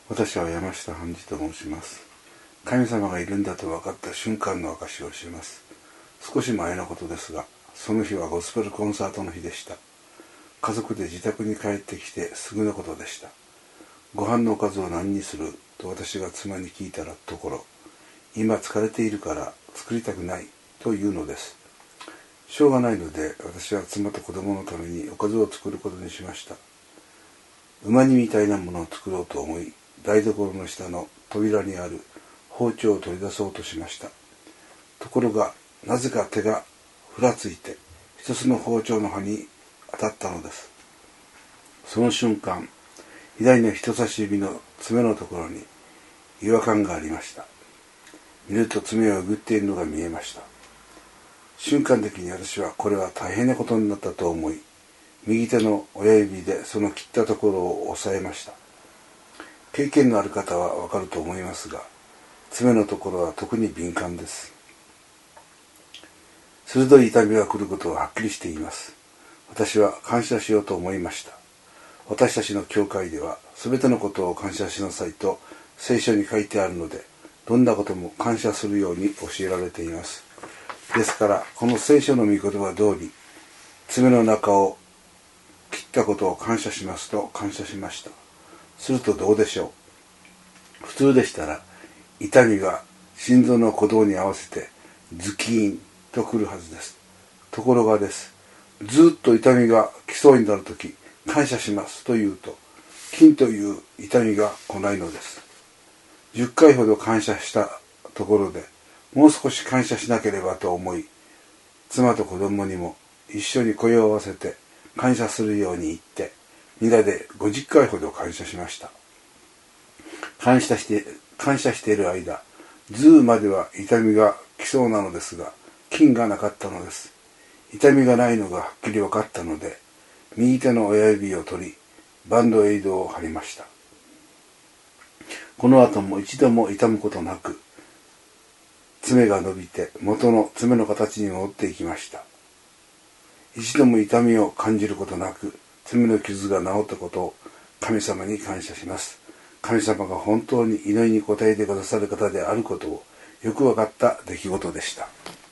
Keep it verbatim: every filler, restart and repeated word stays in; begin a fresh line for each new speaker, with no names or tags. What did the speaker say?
私は山下半次と申します。神様がいるんだと分かった瞬間の証しをします。少し前のことですが、その日はゴスペルコンサートの日でした。家族で自宅に帰ってきてすぐのことでした。ご飯のおかずを何にすると私が妻に聞いたらところ、今疲れているから作りたくないというのです。しょうがないので私は妻と子供のためにおかずを作ることにしました。馬煮みたいなものを作ろうと思い、台所の下の扉にある包丁を取り出そうとしました。ところがなぜか手がふらついて一つの包丁の刃に当たったのです。その瞬間、左の人差し指の爪のところに違和感がありました。見ると爪をえぐっているのが見えました。瞬間的に私はこれは大変なことになったと思い、右手の親指でその切ったところを押さえました。経験のある方はわかると思いますが、爪のところは特に敏感です。鋭い痛みが来ることははっきりしています。私は感謝しようと思いました。私たちの教会では、すべてのことを感謝しなさいと聖書に書いてあるので、どんなことも感謝するように教えられています。ですから、この聖書の御言葉通り、爪の中を切ったことを感謝しますと感謝しました。するとどうでしょう。普通でしたら、痛みが心臓の鼓動に合わせてズキーンとくるはずです。ところがです。ずっと痛みが来そうになるとき、感謝しますと言うと、金という痛みが来ないのです。じゅっかいほど感謝したところで、もう少し感謝しなければと思い、妻と子供にも一緒に声を合わせて感謝するように言って、皆でごじゅっかいほど感謝しました。感謝して、感謝している間、ズーまでは痛みが来そうなのですが、金がなかったのです。痛みがないのがはっきり分かったので、右手の親指を取り、バンドエイドを貼りました。この後も一度も痛むことなく、爪が伸びて元の爪の形に戻っていきました。一度も痛みを感じることなく、爪の傷が治ったことを神様に感謝します。神様が本当に祈りに応えてくださる方であることをよく分かった出来事でした。